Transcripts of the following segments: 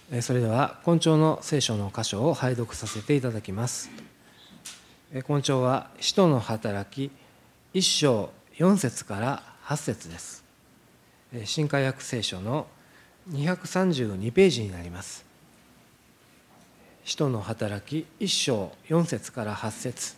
それでは今朝の聖書の箇所を拝読させていただきます。今朝は使徒の働き1章4節から8節です。新海訳聖書の232ページになります。使徒の働き1章4節から8節。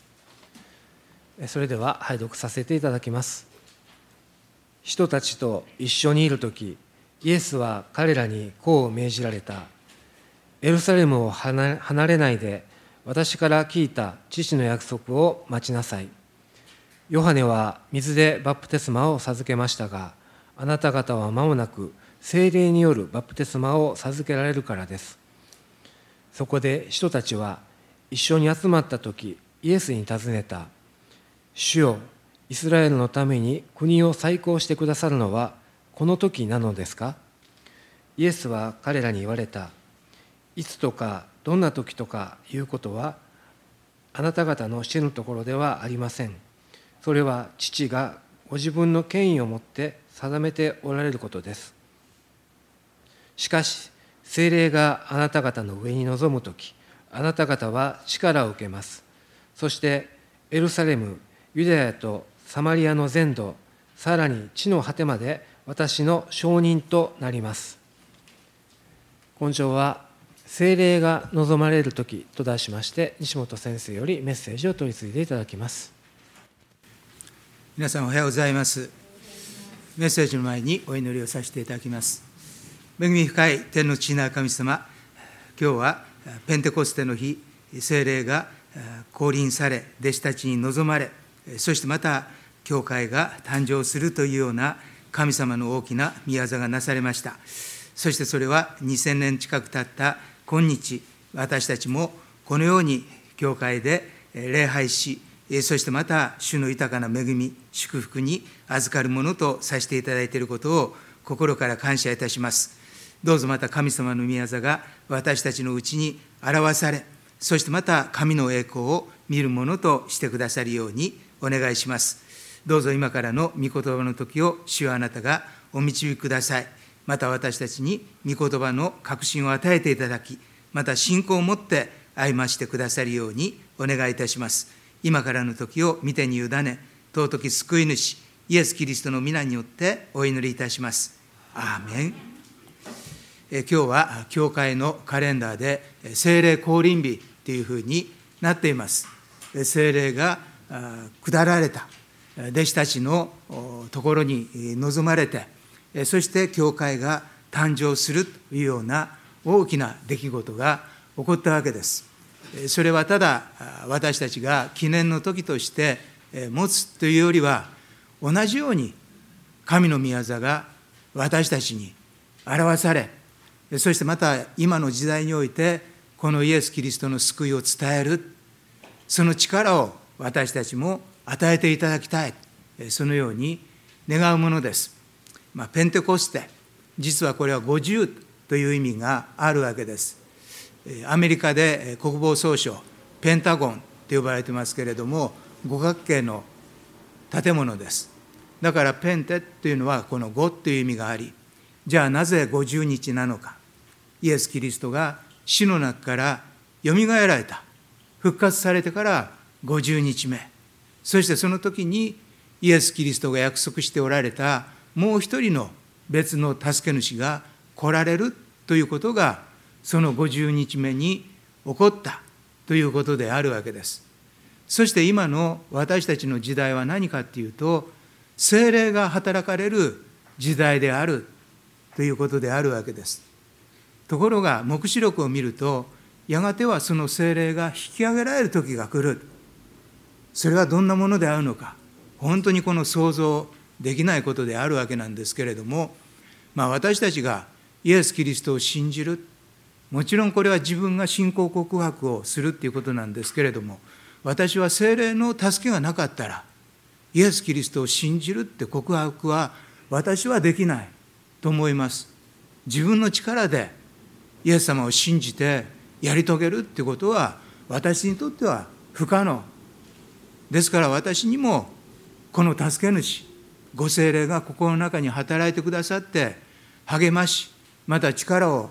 それでは拝読させていただきます。人たちと一緒にいるとき、イエスは彼らにこう命じられた。エルサレムを離れないで、私から聞いた父の約束を待ちなさい。ヨハネは水でバプテスマを授けましたが、あなた方は間もなく聖霊によるバプテスマを授けられるからです。そこで人たちは一緒に集まったとき、イエスに尋ねた。主よ、イスラエルのために国を再興してくださるのはこの時なのですか？イエスは彼らに言われた。いつとかどんな時とかいうことはあなた方の知るところではありません。それは父がご自分の権威をもって定めておられることです。しかし聖霊があなた方の上に臨むとき、あなた方は力を受けます。そしてエルサレム、ユダヤとサマリアの全土、さらに地の果てまで私の証人となります。今朝は聖霊が望まれるときと題しまして、西本先生よりメッセージを取り次いでいただきます。 皆さんおはようございます。メッセージの前にお祈りをさせていただきます。恵み深い天の父なる神様、今日はペンテコステの日、聖霊が降臨され、弟子たちに望まれ、そしてまた教会が誕生するというような神様の大きな御業がなされました。そしてそれは2000年近く経った今日、私たちもこのように教会で礼拝し、そしてまた主の豊かな恵み、祝福に預かるものとさせていただいていることを心から感謝いたします。どうぞまた神様の御業が私たちのうちに表され、そしてまた神の栄光を見るものとしてくださるようにお願いします。どうぞ今からの御言葉の時を主はあなたがお導きください。また私たちに御言葉の確信を与えていただき、また信仰を持って歩ましてくださるようにお願いいたします。今からの時を御手に委ね、尊き救い主イエス・キリストの皆によってお祈りいたします。アーメン。今日は教会のカレンダーで聖霊降臨日というふうになっています。聖霊が下られた弟子たちのところに臨まれて、そして教会が誕生するというような大きな出来事が起こったわけです。それはただ私たちが記念の時として持つというよりは、同じように神の御業が私たちに表され、そしてまた今の時代においてこのイエス・キリストの救いを伝える、その力を私たちも与えていただきたい、そのように願うものです。ペンテコステ、実はこれは50という意味があるわけです。アメリカで国防総省、ペンタゴンと呼ばれてますけれども、五角形の建物です。だからペンテというのはこの5という意味があり、じゃあなぜ50日なのか。イエス・キリストが死の中からよみがえられた、復活されてから50日目、そしてその時にイエス・キリストが約束しておられたもう一人の別の助け主が来られるということが、その50日目に起こったということであるわけです。そして今の私たちの時代は何かというと、聖霊が働かれる時代であるということであるわけです。ところが黙示録を見ると、やがてはその聖霊が引き上げられる時が来る。それはどんなものであるのか、本当にこの想像できないことであるわけなんですけれども、私たちがイエス・キリストを信じる、もちろんこれは自分が信仰告白をするということなんですけれども、私は聖霊の助けがなかったらイエス・キリストを信じるって告白は私はできないと思います。自分の力でイエス様を信じてやり遂げるってことは私にとっては不可能ですから、私にもこの助け主ご聖霊が心の中に働いてくださって励まし、また力を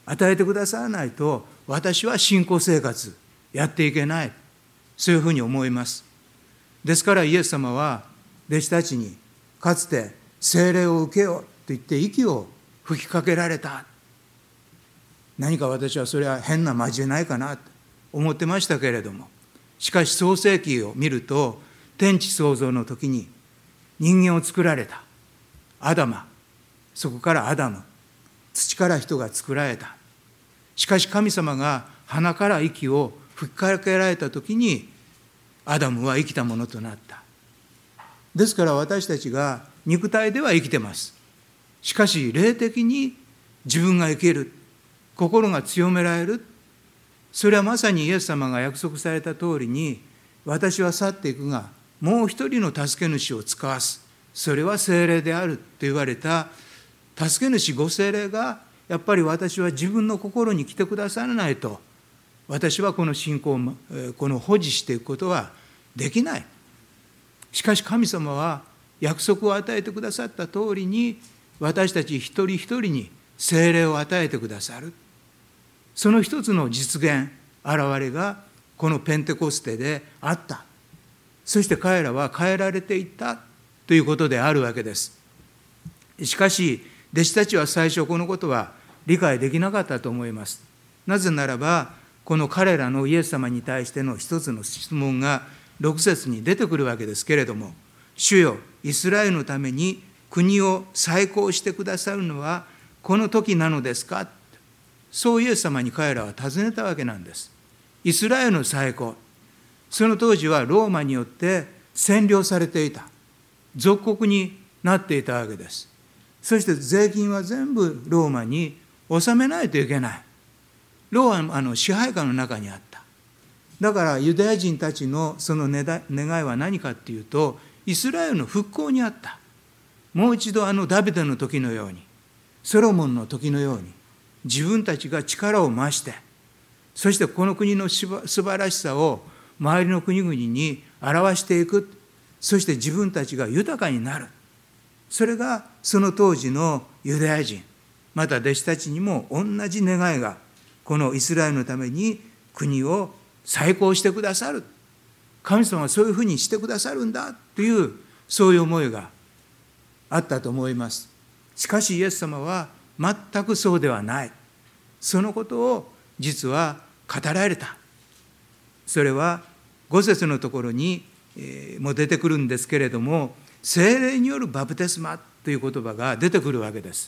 与えてくださらないと、私は信仰生活やっていけない。そういうふうに思います。ですからイエス様は弟子たちにかつて聖霊を受けようと言って息を吹きかけられた。何か私はそれは変な交えないかなと思ってましたけれども、しかし創世記を見ると、天地創造の時に人間を作られたアダマ、そこからアダム、土から人が作られた。しかし神様が鼻から息を吹きかけられた時にアダムは生きたものとなった。ですから私たちが肉体では生きてます。しかし霊的に自分が生きる、心が強められる、それはまさにイエス様が約束された通りに、私は去っていくがもう一人の助け主を使わす、それは聖霊であると言われた助け主ご聖霊が、やっぱり私は自分の心に来てくださらないと、私はこの信仰をこの保持していくことはできない。しかし神様は約束を与えてくださった通りに、私たち一人一人に聖霊を与えてくださる。その一つの実現、現れがこのペンテコステであった。そして彼らは変えられていったということであるわけです。しかし弟子たちは最初このことは理解できなかったと思います。なぜならば、この彼らのイエス様に対しての一つの質問が6節に出てくるわけですけれども、主よ、イスラエルのために国を再興してくださるのはこの時なのですか。そうイエス様に彼らは尋ねたわけなんです。イスラエルの再興、その当時はローマによって占領されていた、属国になっていたわけです。そして税金は全部ローマに納めないといけない。ローマの支配下の中にあった。だからユダヤ人たちのその願いは何かっていうと、イスラエルの復興にあった。もう一度ダビデの時のように、ソロモンの時のように、自分たちが力を増して、そしてこの国の素晴らしさを周りの国々に表していく。そして自分たちが豊かになる。それがその当時のユダヤ人、また弟子たちにも同じ願いが、このイスラエルのために国を再興してくださる。神様はそういうふうにしてくださるんだという、そういう思いがあったと思います。しかしイエス様は全くそうではない。そのことを実は語られた。それは5節のところにも出てくるんですけれども、聖霊によるバプテスマという言葉が出てくるわけです。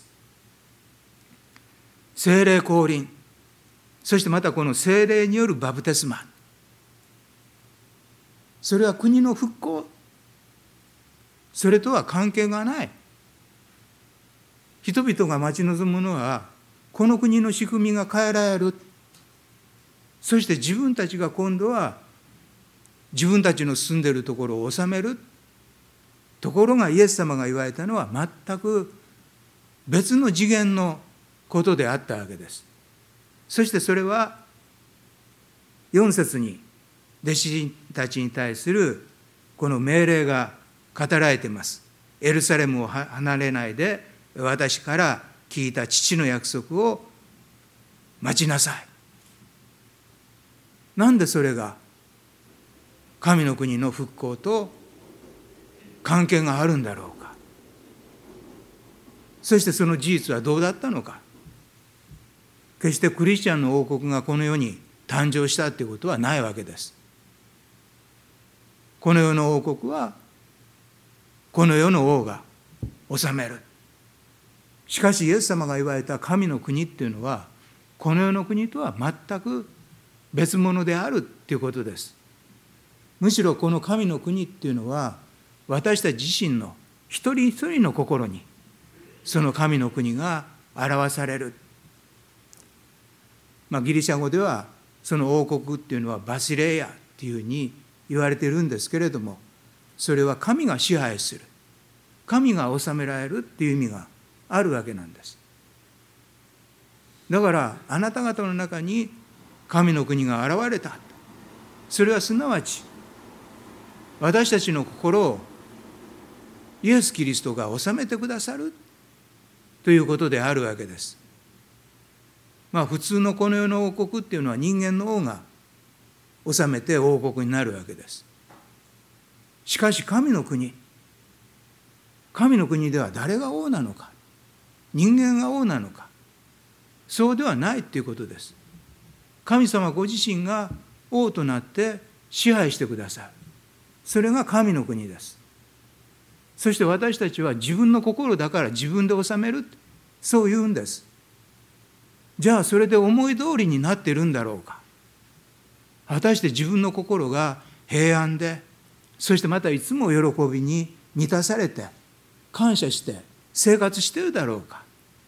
聖霊降臨、そしてまたこの聖霊によるバプテスマ、それは国の復興、それとは関係がない。人々が待ち望むのは、この国の仕組みが変えられる。そして自分たちが今度は自分たちの住んでいるところを治める。ところがイエス様が言われたのは全く別の次元のことであったわけです。そしてそれは4節に弟子たちに対するこの命令が語られています。エルサレムを離れないで私から聞いた父の約束を待ちなさい。なんでそれが神の国の復興と関係があるんだろうか。そしてその事実はどうだったのか。決してクリスチャンの王国がこの世に誕生したということはないわけです。この世の王国はこの世の王が治める。しかしイエス様が言われた神の国っていうのはこの世の国とは全く別物であるということです。むしろこの神の国っていうのは私たち自身の一人一人の心にその神の国が表される。ギリシャ語ではその王国っていうのはバシレイヤっていうふうに言われているんですけれども、それは神が支配する、神が治められるっていう意味があるわけなんです。だからあなた方の中に神の国が現れた。それはすなわち私たちの心をイエス・キリストが治めてくださるということであるわけです。 普通のこの世の王国っていうのは人間の王が治めて王国になるわけです。しかし神の国では誰が王なのか、人間が王なのか、そうではないということです。神様ご自身が王となって支配してくださる。それが神の国です。そして私たちは自分の心だから自分で治める、そう言うんです。じゃあそれで思い通りになっているんだろうか。果たして自分の心が平安で、そしてまたいつも喜びに満たされて感謝して生活しているだろうか。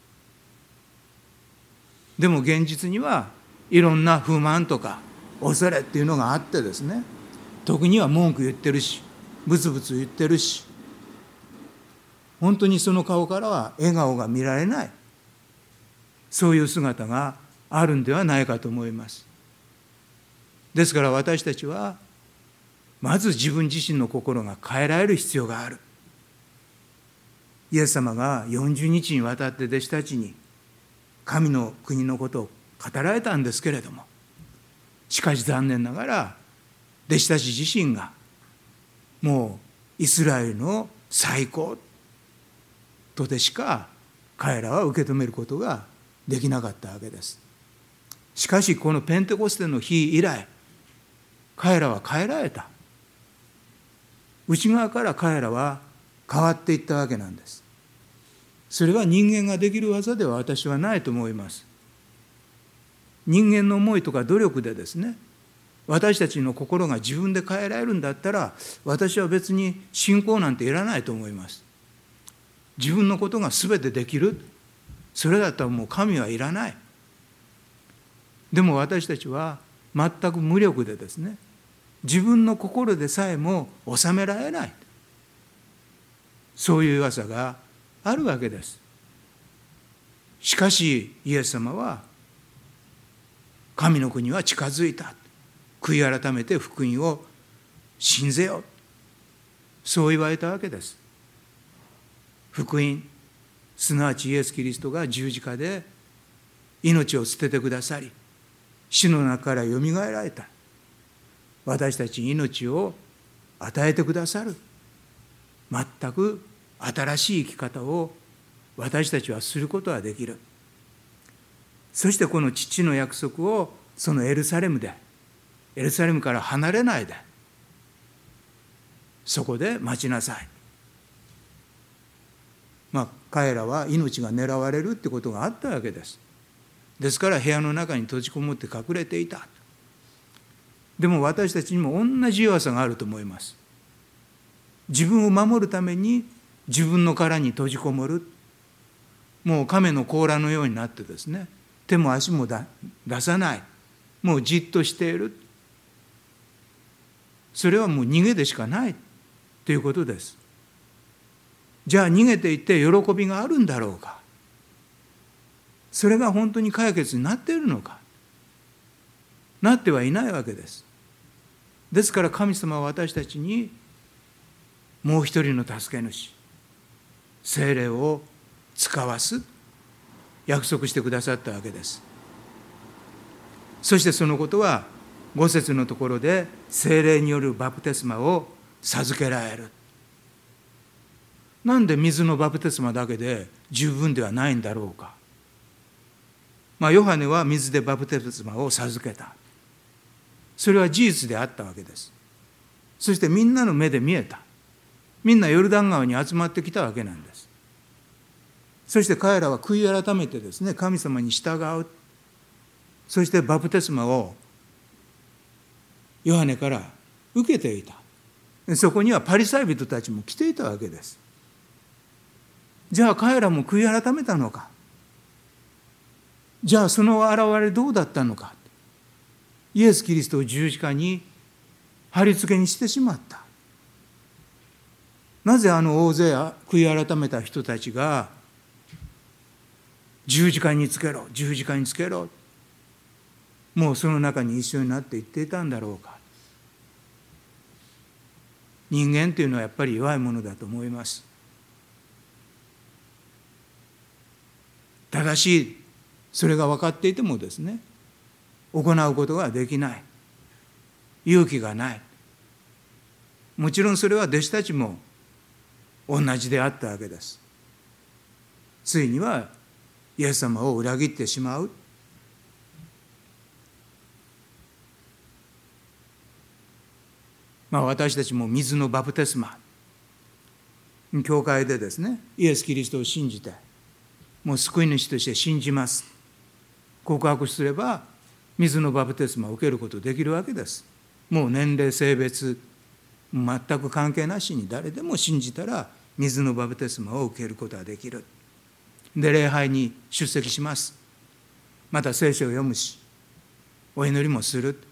でも現実にはいろんな不満とか恐れっていうのがあってですね、特には文句言ってるし、ブツブツ言ってるし、本当にその顔からは笑顔が見られない、そういう姿があるんではないかと思います。ですから私たちはまず自分自身の心が変えられる必要がある。イエス様が40日にわたって弟子たちに神の国のことを語られたんですけれども、しかし残念ながら弟子たち自身がもうイスラエルの最高とでしか彼らは受け止めることができなかったわけです。しかしこのペンテコステの日以来、彼らは変えられた。内側から彼らは変わっていったわけなんです。それは人間ができる技では私はないと思います。人間の思いとか努力でですね、私たちの心が自分で変えられるんだったら、私は別に信仰なんていらないと思います。自分のことが全てできる、それだったらもう神はいらない。でも私たちは全く無力でですね、自分の心でさえも収められない、そういう噂があるわけです。しかしイエス様は、神の国は近づいた、悔い改めて福音を信ぜよ、そう言われたわけです。福音、すなわちイエス・キリストが十字架で命を捨ててくださり、死の中からよみがえられた。私たちに命を与えてくださる。全く新しい生き方を私たちはすることができる。そしてこの父の約束をそのエルサレムから離れないで、そこで待ちなさい。彼らは命が狙われるってことがあったわけです。ですから部屋の中に閉じこもって隠れていた。でも私たちにも同じ弱さがあると思います。自分を守るために自分の殻に閉じこもる。もう亀の甲羅のようになってですね、手も足も出さない。もうじっとしている。それはもう逃げでしかないということです。じゃあ逃げていって喜びがあるんだろうか。それが本当に解決になっているのか。なってはいないわけです。ですから神様は私たちにもう一人の助け主、聖霊を使わす約束してくださったわけです。そしてそのことは5節のところで聖霊によるバプテスマを授けられる。なんで水のバプテスマだけで十分ではないんだろうか。ヨハネは水でバプテスマを授けた。それは事実であったわけです。そしてみんなの目で見えた。みんなヨルダン川に集まってきたわけなんです。そして彼らは悔い改めてですね、神様に従う。そしてバプテスマをヨハネから受けていた。そこにはパリサイ人たちも来ていたわけです。じゃあ彼らも悔い改めたのか。じゃあその現れどうだったのか。イエス・キリストを十字架に貼り付けにしてしまった。なぜ大勢悔い改めた人たちが十字架につけろ、十字架につけろ、もうその中に一緒になって言っていたんだろうか。人間というのはやっぱり弱いものだと思います。正しいそれが分かっていてもですね、行うことができない。勇気がない。もちろんそれは弟子たちも同じであったわけです。ついにはイエス様を裏切ってしまう。私たちも水のバプテスマ、教会でですね、イエス・キリストを信じて、もう救い主として信じます。告白すれば、水のバプテスマを受けることできるわけです。もう年齢、性別、全く関係なしに誰でも信じたら、水のバプテスマを受けることができる。で、礼拝に出席します。また聖書を読むし、お祈りもする。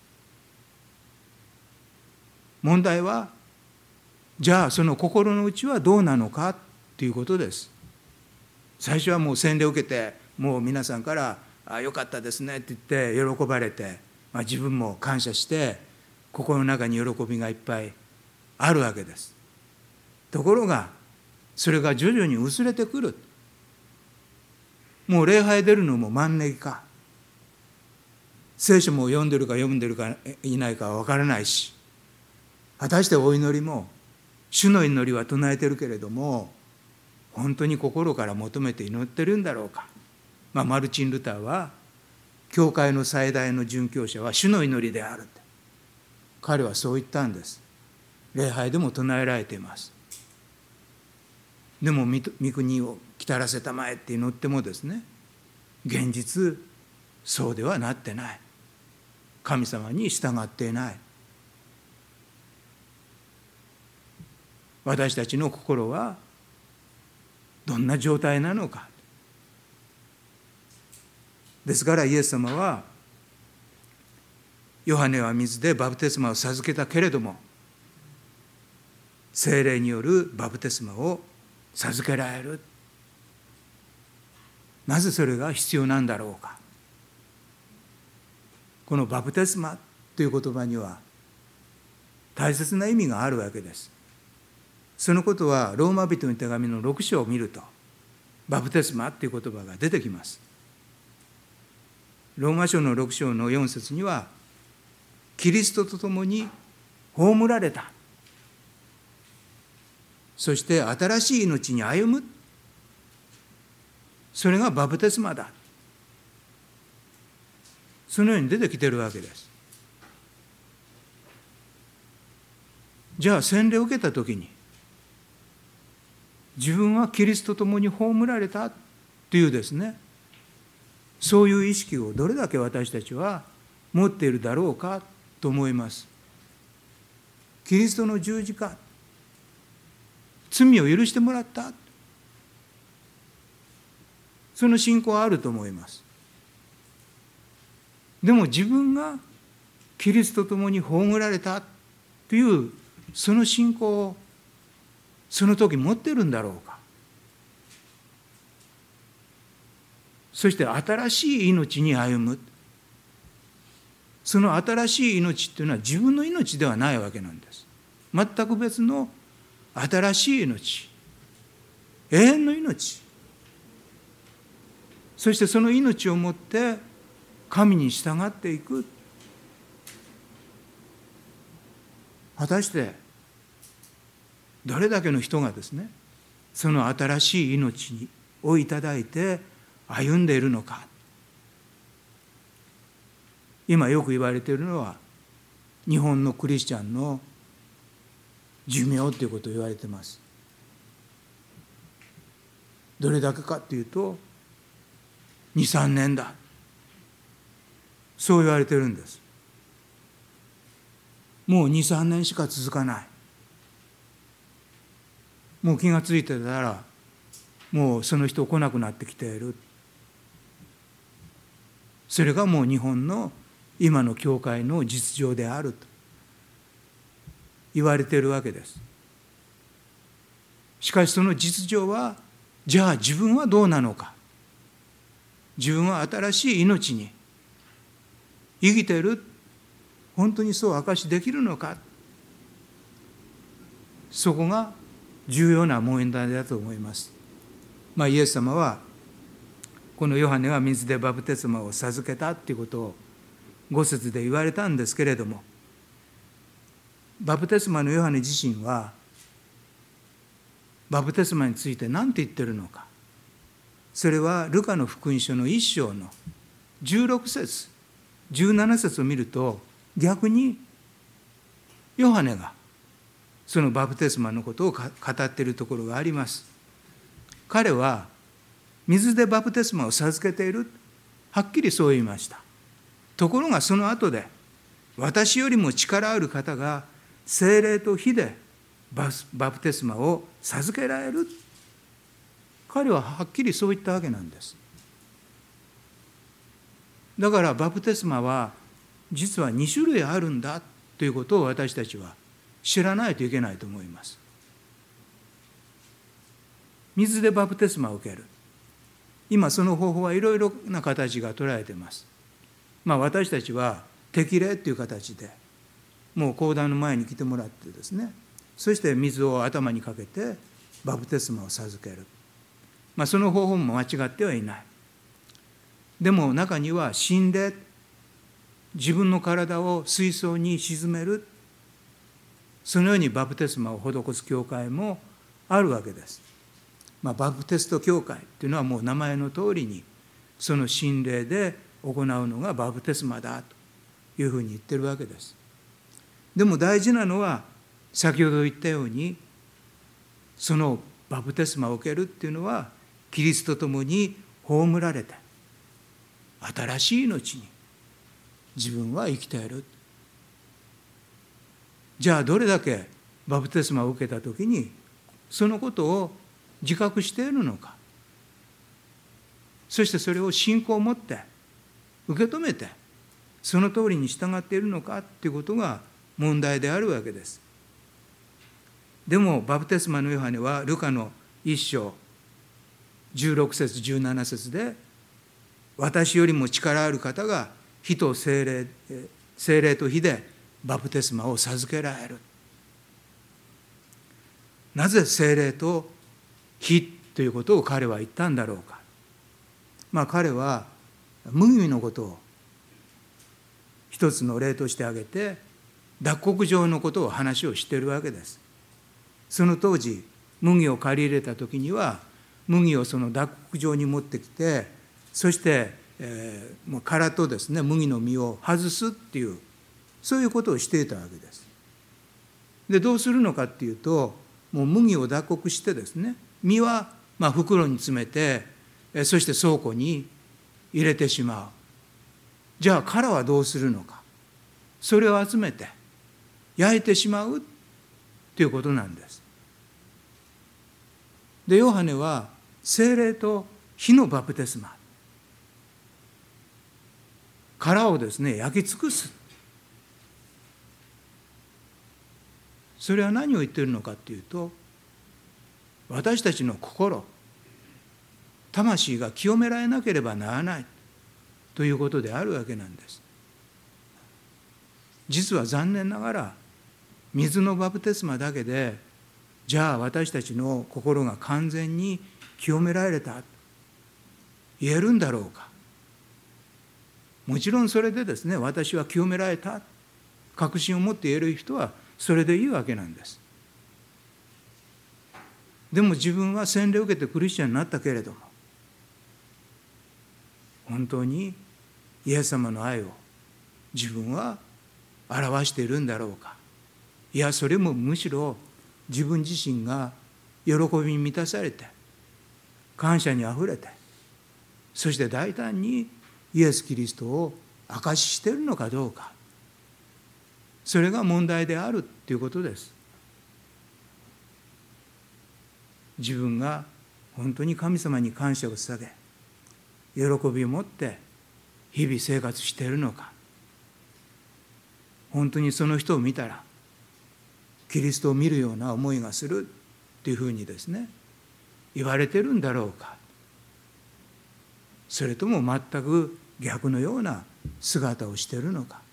問題は、じゃあその心の内はどうなのかということです。最初はもう洗礼を受けて、もう皆さんから「よかったですね」って言って喜ばれて、自分も感謝して心の中に喜びがいっぱいあるわけです。ところがそれが徐々に薄れてくる。もう礼拝出るのもマンネリか、聖書も読んでるか読んでるかいないかは分からないし、果たしてお祈りも主の祈りは唱えてるけれども、本当に心から求めて祈ってるんだろうか。マルチン・ルターは、教会の最大の殉教者は主の祈りであるって、彼はそう言ったんです。礼拝でも唱えられています。でも御国を来たらせたまえって祈ってもですね、現実そうではなってない。神様に従っていない。私たちの心はどんな状態なのか。ですからイエス様は、ヨハネは水でバプテスマを授けたけれども、聖霊によるバプテスマを授けられる。なぜそれが必要なんだろうか。このバプテスマという言葉には大切な意味があるわけです。そのことはローマ人の手紙の6章を見ると、バプテスマという言葉が出てきます。ローマ書の6章の4節には、キリストと共に葬られた。そして新しい命に歩む。それがバプテスマだ。そのように出てきているわけです。じゃあ洗礼を受けたときに、自分はキリストと共に葬られたというですね、そういう意識をどれだけ私たちは持っているだろうかと思います。キリストの十字架、罪を許してもらった、その信仰はあると思います。でも自分がキリストと共に葬られたというその信仰をその時持っているんだろうか。そして新しい命に歩む。その新しい命っていうのは自分の命ではないわけなんです。全く別の新しい命、永遠の命。そしてその命をもって神に従っていく。果たしてどれだけの人がですね、その新しい命をいただいて歩んでいるのか。今よく言われているのは、日本のクリスチャンの寿命ということを言われています。どれだけかというと、2、3年だ。そう言われているんです。もう2、3年しか続かない。もう気がついてたら、もうその人来なくなってきている。それがもう日本の今の教会の実情であると言われているわけです。しかしその実情は、じゃあ自分はどうなのか。自分は新しい命に生きている。本当にそう証しできるのか。そこが重要な問題だと思います。イエス様はこのヨハネは水でバプテスマを授けたということを5節で言われたんですけれども、バプテスマのヨハネ自身はバプテスマについて何て言ってるのか。それはルカの福音書の1章の16節17節を見ると、逆にヨハネがそのバプテスマのことを語っているところがあります。彼は水でバプテスマを授けている、はっきりそう言いました。ところがその後で、私よりも力ある方が聖霊と火でバプテスマを授けられる。彼ははっきりそう言ったわけなんです。だからバプテスマは実は2種類あるんだということを私たちは知らないといけないと思います。水でバプテスマを受ける。今その方法はいろいろな形が捉えています。私たちは適齢という形で、もう講談の前に来てもらってですね、そして水を頭にかけてバプテスマを授ける。その方法も間違ってはいない。でも中には神霊、自分の体を水槽に沈める、そのようにバプテスマを施す教会もあるわけです。バプテスト教会というのはもう名前の通りにその神霊で行うのがバプテスマだというふうに言ってるわけです。でも大事なのは先ほど言ったように、そのバプテスマを受けるっていうのはキリストと共に葬られて新しい命に自分は生きている。じゃあどれだけバプテスマを受けたときにそのことを自覚しているのか、そしてそれを信仰を持って受け止めてその通りに従っているのかということが問題であるわけです。でもバプテスマのヨハネはルカの1章16節17節で、私よりも力ある方が火と聖霊と火でバプテスマを授けられる。なぜ聖霊と火ということを彼は言ったんだろうか。彼は麦のことを一つの例として挙げて、脱穀場のことを話をしているわけです。その当時麦を借り入れた時には、麦をその脱穀場に持ってきて、そして殻とですね、麦の実を外すっていう、そういうことをしていたわけです。でどうするのかっていうと、もう麦を脱穀してですね、実は袋に詰めて、そして倉庫に入れてしまう。じゃあ殻はどうするのか。それを集めて焼いてしまうということなんです。でヨハネは聖霊と火のバプテスマ、殻をですね焼き尽くす。それは何を言っているのかというと、私たちの心、魂が清められなければならないということであるわけなんです。実は残念ながら水のバプテスマだけで、じゃあ私たちの心が完全に清められた言えるんだろうか。もちろんそれでですね、私は清められた確信を持って言える人はそれでいいわけなんです。でも自分は洗礼を受けてクリスチャンになったけれども、本当にイエス様の愛を自分は表しているんだろうか。いや、それもむしろ自分自身が喜びに満たされて、感謝にあふれて、そして大胆にイエス・キリストを証ししているのかどうか。それが問題であるということです。自分が本当に神様に感謝を捧げ、喜びを持って日々生活しているのか。本当にその人を見たらキリストを見るような思いがするっていうふうにですね言われてるんだろうか。それとも全く逆のような姿をしているのか。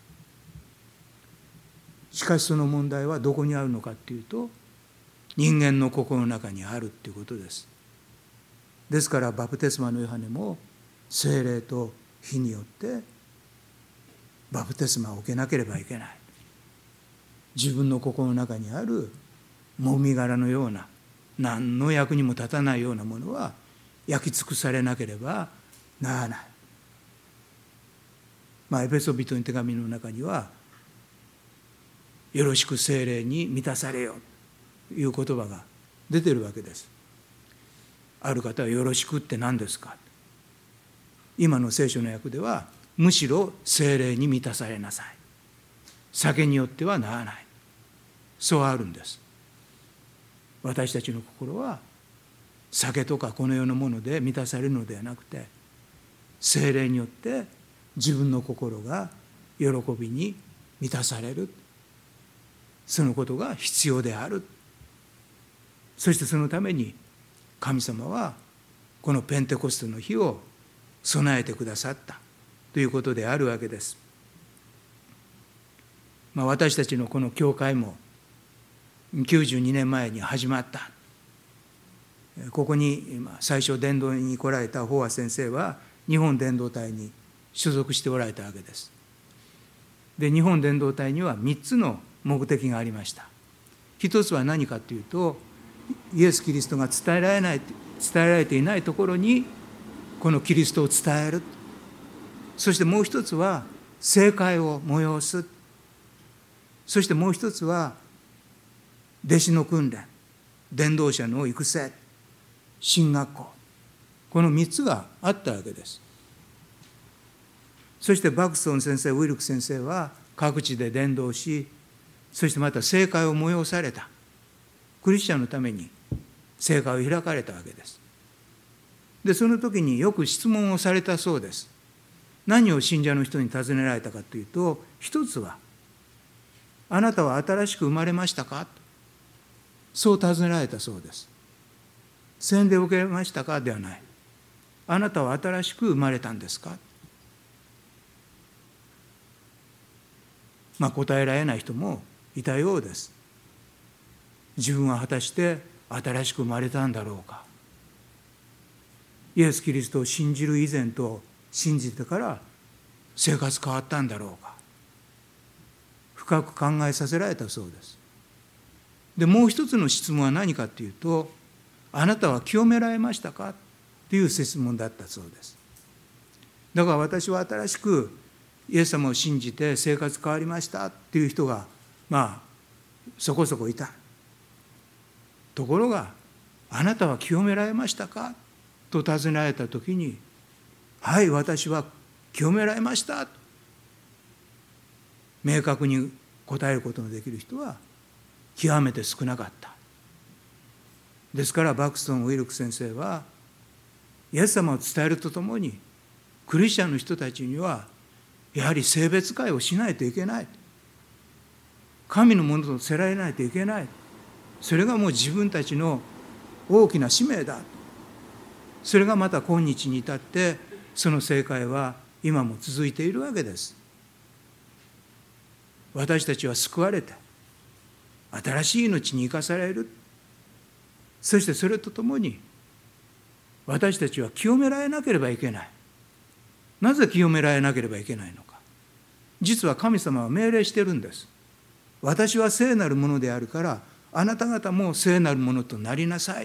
しかしその問題はどこにあるのかっていうと、人間の心の中にあるっていうことです。ですからバプテスマのヨハネも聖霊と火によってバプテスマを受けなければいけない。自分の心の中にあるもみ殻のような何の役にも立たないようなものは焼き尽くされなければならない。エペソビトの手紙の中にはよろしく聖霊に満たされよという言葉が出てるわけです。ある方はよろしくって何ですか。今の聖書の訳ではむしろ聖霊に満たされなさい。酒によってはならない。そうあるんです。私たちの心は酒とかこの世のもので満たされるのではなくて、聖霊によって自分の心が喜びに満たされる。そのことが必要である。そしてそのために神様はこのペンテコステの日を備えてくださったということであるわけです。私たちのこの教会も92年前に始まった。ここに最初伝道に来られた飽和先生は日本伝道隊に所属しておられたわけです。で、日本伝道隊には3つの目的がありました。一つは何かというと、イエス・キリストが伝えられていないところにこのキリストを伝える。そしてもう一つは聖会を催す。そしてもう一つは弟子の訓練、伝道者の育成、神学校、この3つがあったわけです。そしてバクソン先生、ウィルク先生は各地で伝道し、そしてまた聖会を催された。クリスチャンのために聖会を開かれたわけです。で、その時によく質問をされたそうです。何を信者の人に尋ねられたかというと、一つは、あなたは新しく生まれましたか？そう尋ねられたそうです。洗礼を受けましたかではない。あなたは新しく生まれたんですか？答えられない人もいたようです。自分は果たして新しく生まれたんだろうか。イエス・キリストを信じる以前と信じてから生活変わったんだろうか。深く考えさせられたそうです。で、もう一つの質問は何かというと、あなたは清められましたかという質問だったそうです。だから私は新しくイエス様を信じて生活変わりましたっていう人がそこそこいた。ところが、あなたは清められましたかと尋ねられたときに、はい、私は清められましたと明確に答えることのできる人は極めて少なかった。ですからバクストン・ウィルク先生は、イエス様を伝えるとともにクリスチャンの人たちにはやはり性別会をしないといけない。神のものとせられないといけない。それがもう自分たちの大きな使命だ。それがまた今日に至ってその聖会は今も続いているわけです。私たちは救われて新しい命に生かされる。そしてそれとともに私たちは清められなければいけない。なぜ清められなければいけないのか。実は神様は命令してるんです。私は聖なるものであるから、あなた方も聖なるものとなりなさい。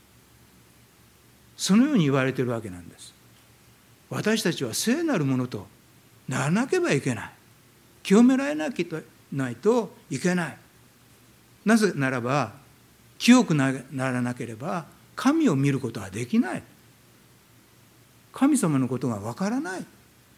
そのように言われているわけなんです。私たちは聖なるものとならなければいけない。清められなきゃないといけない。なぜならば、清くならなければ神を見ることはできない。神様のことがわからない。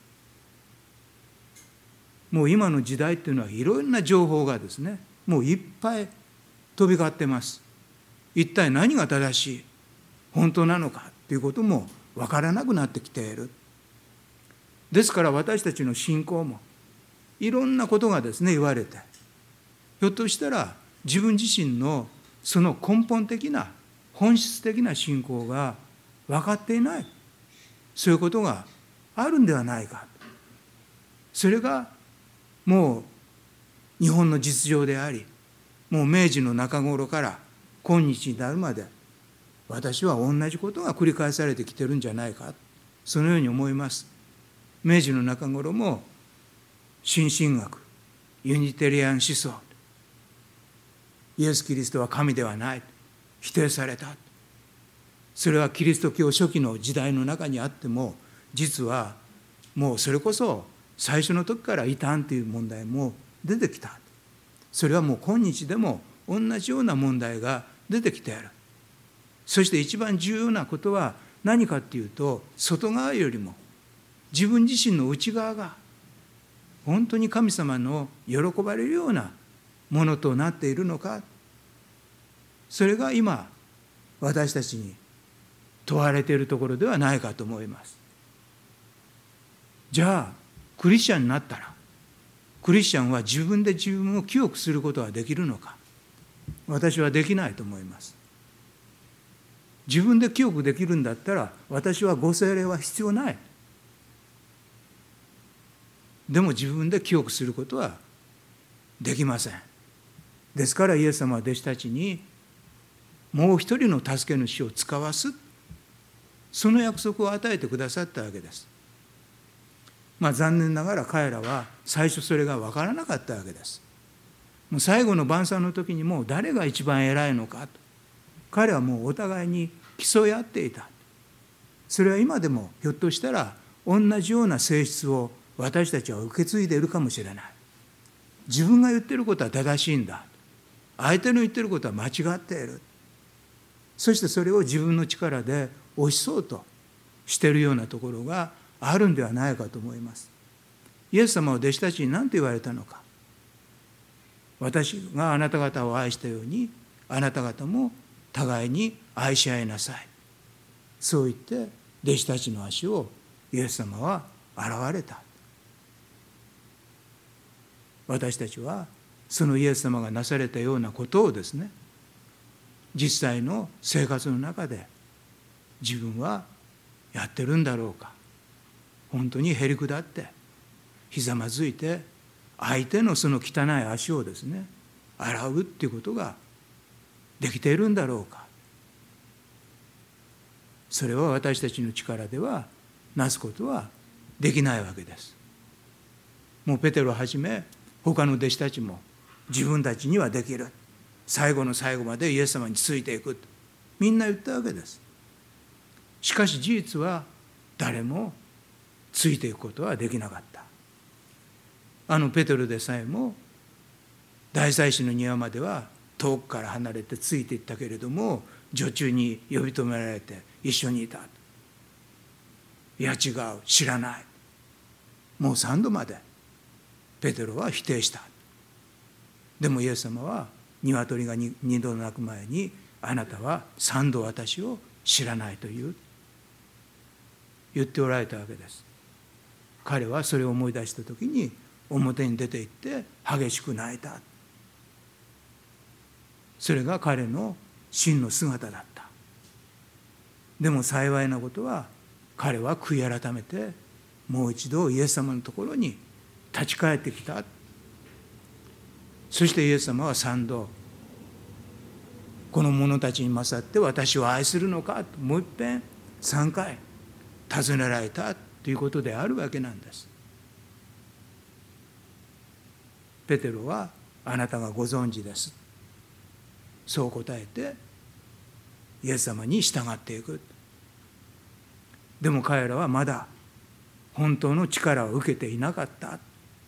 もう今の時代っていうのはいろんな情報がですね、もういっぱい飛び交ってます。一体何が正しい、本当なのかということもわからなくなってきている。ですから私たちの信仰もいろんなことがですね言われて、ひょっとしたら自分自身のその根本的な本質的な信仰が分かっていない、そういうことがあるんではないか。それがもう日本の実情であり、もう明治の中頃から今日に至るまで私は同じことが繰り返されてきてるんじゃないかそのように思います。明治の中頃も新神学、ユニテリアン思想、イエス・キリストは神ではない、否定された。それはキリスト教初期の時代の中にあっても、実はもうそれこそ最初の時から異端という問題も出てきた。それはもう今日でも同じような問題が出てきている。そして一番重要なことは何かっていうと、外側よりも自分自身の内側が本当に神様の喜ばれるようなものとなっているのか、それが今私たちに問われているところではないかと思います。じゃあクリスチャンになったら、クリスチャンは自分で自分を清くすることはできるのか。私はできないと思います。自分で清くできるんだったら、私はご聖霊は必要ない。でも自分で清くすることはできません。ですからイエス様は弟子たちにもう一人の助け主を使わす、その約束を与えてくださったわけです。残念ながら彼らは最初それが分からなかったわけです。もう最後の晩餐の時にもう誰が一番偉いのかと、彼はもうお互いに競い合っていた。それは今でもひょっとしたら同じような性質を私たちは受け継いでいるかもしれない。自分が言っていることは正しいんだ、相手の言っていることは間違っている、そしてそれを自分の力で押しそうとしているようなところがあるんではないかと思います。イエス様は弟子たちに何と言われたのか。私があなた方を愛したように、あなた方も互いに愛し合いなさい。そう言って弟子たちの足をイエス様は洗われた。私たちはそのイエス様がなされたようなことをですね、実際の生活の中で自分はやってるんだろうか。本当にへりくだってひざまずいて相手のその汚い足をですね洗うっていうことができているんだろうか。それは私たちの力ではなすことはできないわけです。もうペテロをはじめ他の弟子たちも自分たちにはできる、最後の最後までイエス様についていくとみんな言ったわけです。しかし事実は誰もついていくことはできなかった。ペテロでさえも大祭司の庭までは遠くから離れてついていったけれども、女中に呼び止められて一緒にいた。いや違う、知らない。もう3度までペテロは否定した。でもイエス様は鶏が2度鳴く前に、あなたは3度私を知らないと言っておられたわけです。彼はそれを思い出した時に表に出て行って激しく泣いた。それが彼の真の姿だった。でも幸いなことは、彼は悔い改めてもう一度イエス様のところに立ち返ってきた。そしてイエス様は3度、この者たちに勝って私を愛するのかともう一遍3回尋ねられたということであるわけなんです。ペテロはあなたがご存知です、そう答えてイエス様に従っていく。でも彼らはまだ本当の力を受けていなかった。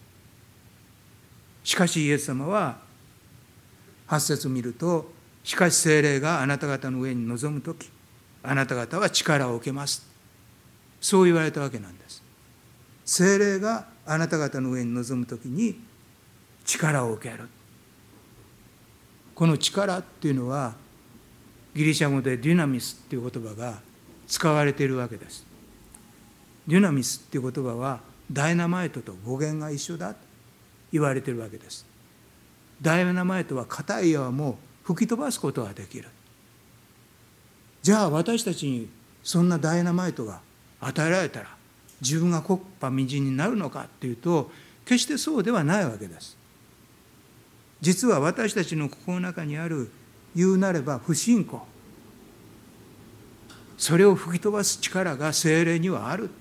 しかしイエス様は8節を見ると、しかし聖霊があなた方の上に臨むとき、あなた方は力を受けます、そう言われたわけなんです。聖霊があなた方の上に臨むときに力を受ける。この力っていうのはギリシャ語でデュナミスっていう言葉が使われているわけです。デュナミスっていう言葉はダイナマイトと語源が一緒だと言われているわけです。ダイナマイトは硬い岩も吹き飛ばすことができる。じゃあ私たちにそんなダイナマイトが与えられたら自分が木っ端みじんになるのかっていうと、決してそうではないわけです。実は私たちの心の中にある言うなれば不信仰、 それを吹き飛ばす力が聖霊にはある。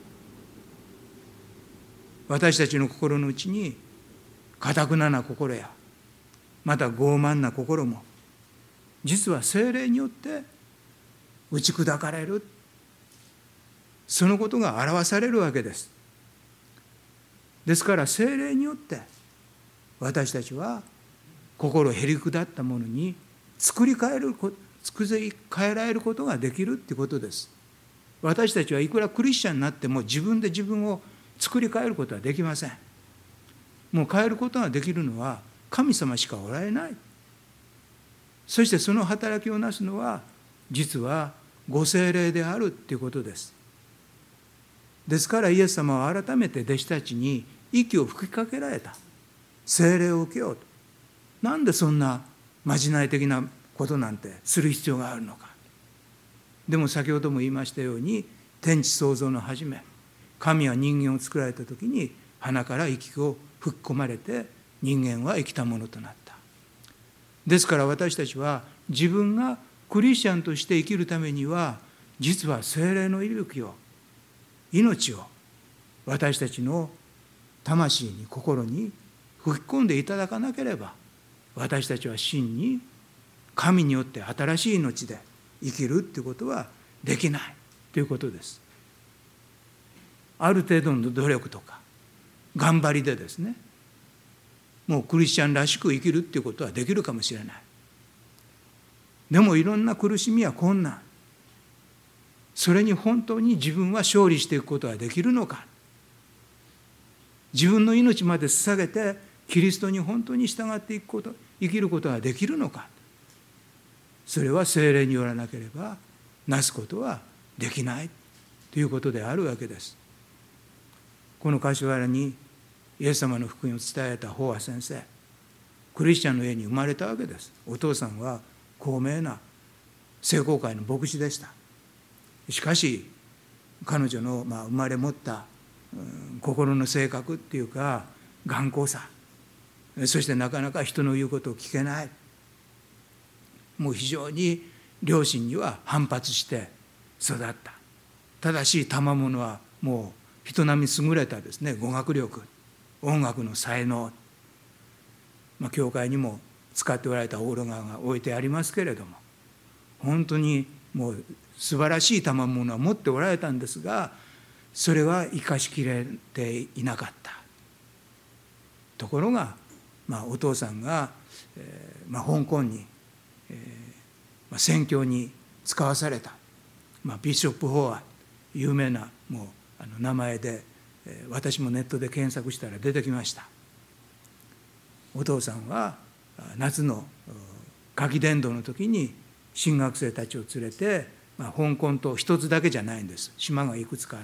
私たちの心の内に堅くなな心や、また傲慢な心も、実は聖霊によって打ち砕かれる、そのことが表されるわけです。ですから聖霊によって私たちは心へりくだったものに作り変えられることができるということです。私たちはいくらクリスチャンになっても自分で自分を作り変えることはできません。もう変えることができるのは神様しかおられない。そしてその働きをなすのは実はご聖霊であるということです。ですからイエス様は改めて弟子たちに息を吹きかけられた。聖霊を受けようと。なんでそんなまじない的なことなんてする必要があるのか。でも先ほども言いましたように、天地創造の初め、神は人間を作られた時に鼻から息を吹き込まれて人間は生きたものとなった。ですから私たちは自分がクリスチャンとして生きるためには、実は聖霊の息吹を、命を私たちの魂に心に吹き込んでいただかなければ、私たちは真に神によって新しい命で生きるということはできないということです。ある程度の努力とか頑張りでですね、もうクリスチャンらしく生きるっていうことはできるかもしれない。でもいろんな苦しみや困難、それに本当に自分は勝利していくことができるのか。自分の命まで捧げてキリストに本当に従っていくこと、生きることができるのか。それは聖霊によらなければなすことはできないということであるわけです。この柏原にイエス様の福音を伝えた法和先生、クリスチャンの家に生まれたわけです。お父さんは高名な聖公会の牧師でした。しかし彼女の生まれ持った心の性格っていうか頑固さ、そしてなかなか人の言うことを聞けない、もう非常に両親には反発して育った。ただし賜物はもう人並み優れたですね、語学力、音楽の才能、教会にも使っておられたオーロガが置いてありますけれども、本当にもう素晴らしい賜物は持っておられたんですが、それは生かしきれていなかった。ところが、お父さんが、香港に、宣教に使わされた、ビショップ・ホア、有名なもう名前で、私もネットで検索したら出てきました。お父さんは夏の夏季伝道の時に新学生たちを連れて、香港島一つだけじゃないんです。島がいくつかあって、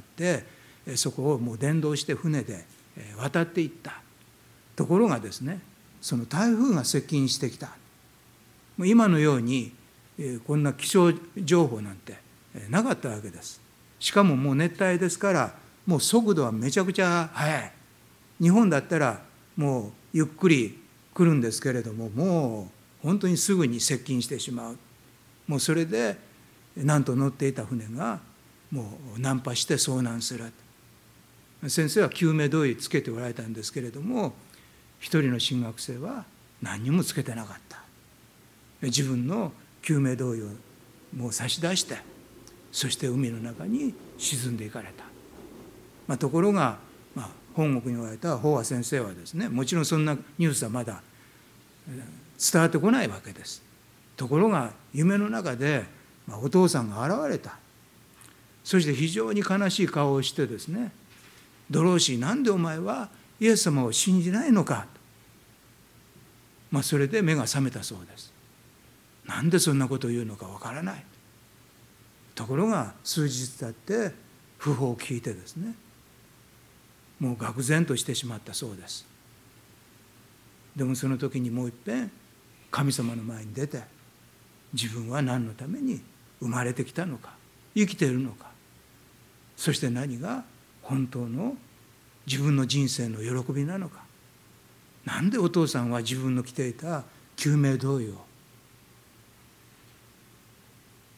そこをもう伝道して船で渡っていった。ところがですね、その台風が接近してきた。今のようにこんな気象情報なんてなかったわけです。しかももう熱帯ですから、もう速度はめちゃくちゃ速い。日本だったらもうゆっくり来るんですけれども、もう本当にすぐに接近してしまう。もうそれでなんと乗っていた船がもう難破して遭難する。先生は救命胴衣つけておられたんですけれども、一人の新学生は何にもつけてなかった。自分の救命胴衣をもう差し出して、そして海の中に沈んでいかれた。ところが、本国におられた法和先生はですね、もちろんそんなニュースはまだ伝わってこないわけです。ところが夢の中でお父さんが現れた。そして非常に悲しい顔をしてですね、ドローシー、なんでお前はイエス様を信じないのかと。それで目が覚めたそうです。なんでそんなことを言うのかわからない。ところが数日経って訃報を聞いてですね、もう愕然としてしまったそうです。でもその時にもう一遍神様の前に出て、自分は何のために生まれてきたのか、生きているのか、そして何が本当の自分の人生の喜びなのか。なんでお父さんは自分の着ていた救命胴衣を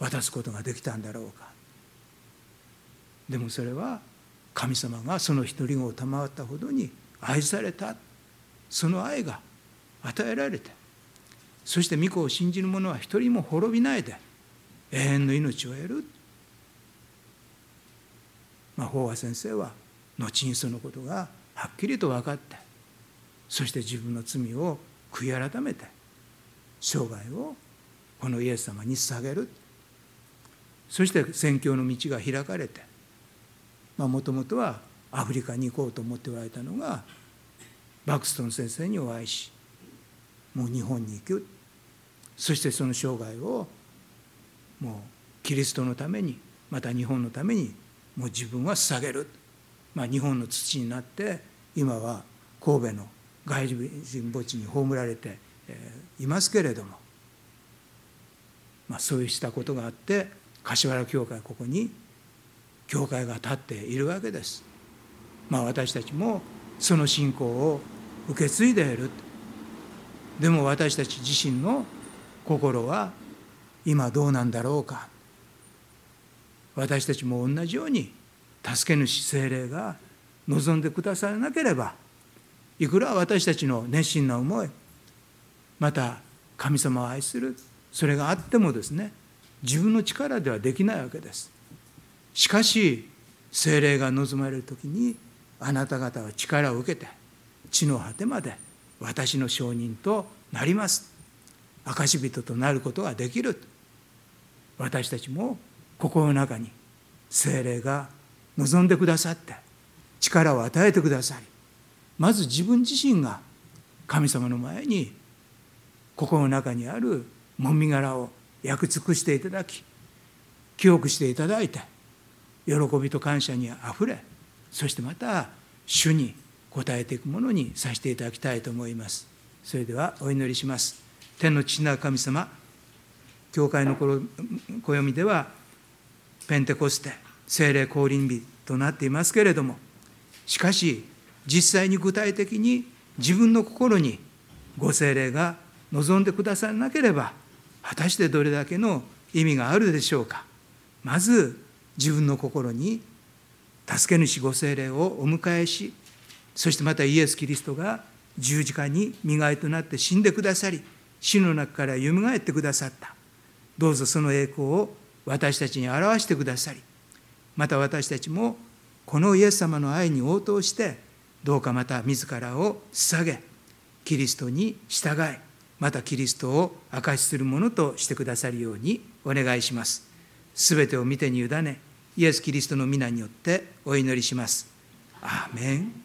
渡すことができたんだろうか。でもそれは神様がその一人子を賜ったほどに愛された、その愛が与えられて、そして御子を信じる者は一人も滅びないで永遠の命を得る。法和先生は後にそのことがはっきりと分かって、そして自分の罪を悔い改めて生涯をこのイエス様に捧げる。そして宣教の道が開かれて、もともとはアフリカに行こうと思っておられたのが、バクストン先生にお会いし、もう日本に行く。そしてその生涯をもうキリストのために、また日本のためにもう自分は捧げる。日本の土になって、今は神戸の外人墓地に葬られていますけれども、そうしたことがあって、柏原教会、ここに教会が立っているわけです。私たちもその信仰を受け継いでいる。でも私たち自身の心は今どうなんだろうか。私たちも同じように助け主聖霊が望んでくださらなければ、いくら私たちの熱心な思い、また神様を愛する、それがあってもですね、自分の力ではできないわけです。しかし聖霊が望まれるときに、あなた方は力を受けて地の果てまで私の証人となります。証人となることができる。私たちも心の中に聖霊が望んでくださって力を与えてくださり、まず自分自身が神様の前に心の中にあるもみ殻を焼き尽くしていただき、清くしていただいて、喜びと感謝にあふれ、そしてまた主に応えていくものにさせていただきたいと思います。それではお祈りします。天の父なる神様、教会の暦ではペンテコステ聖霊降臨日となっていますけれども、しかし実際に具体的に自分の心にご聖霊が望んでくださらなければ、果たしてどれだけの意味があるでしょうか。まず自分の心に助け主ご聖霊をお迎えし、そしてまたイエス・キリストが十字架に身代わりとなって死んでくださり、死の中からよみがえってくださった。どうぞその栄光を私たちに表してくださり、また私たちもこのイエス様の愛に応答して、どうかまた自らを捧げ、キリストに従い、またキリストを証しするものとしてくださるようにお願いします。すべてを御手に委ね、イエス・キリストの皆によってお祈りします。アーメン。